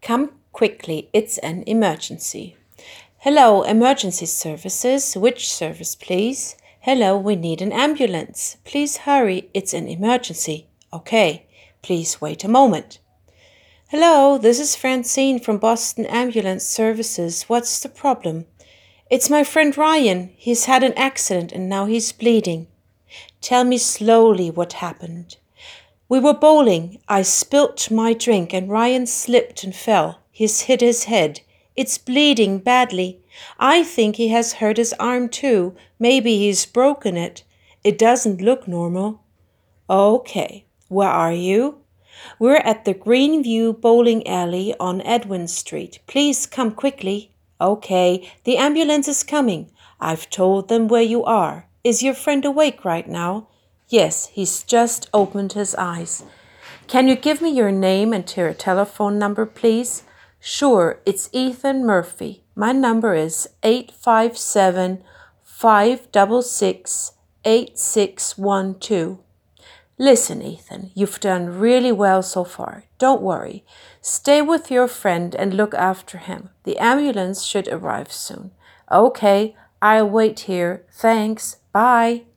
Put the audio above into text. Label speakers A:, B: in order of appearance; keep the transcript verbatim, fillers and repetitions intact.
A: Come quickly, it's an emergency. Hello, emergency services. Which service, please? Hello, we need an ambulance. Please hurry, it's an emergency. Okay, please wait a moment. Hello, this is Francine from Boston Ambulance Services. What's the problem? It's my friend Ryan. He's had an accident and now he's bleeding. Tell me slowly what happened. We were bowling. I spilt my drink and Ryan slipped and fell. He's hit his head. It's bleeding badly. I think he has hurt his arm too. Maybe he's broken it. It doesn't look normal. Okay, where are you? We're at the Greenview Bowling Alley on Edwin Street. Please come quickly. Okay, the ambulance is coming. I've told them where you are. Is your friend awake right now? Yes, he's just opened his eyes. Can you give me your name and your telephone number, please? Sure, it's Ethan Murphy. My number is eight five seven, five six six, eight six one two. Listen, Ethan, you've done really well so far. Don't worry. Stay with your friend and look after him. The ambulance should arrive soon. Okay, I'll wait here. Thanks. Bye.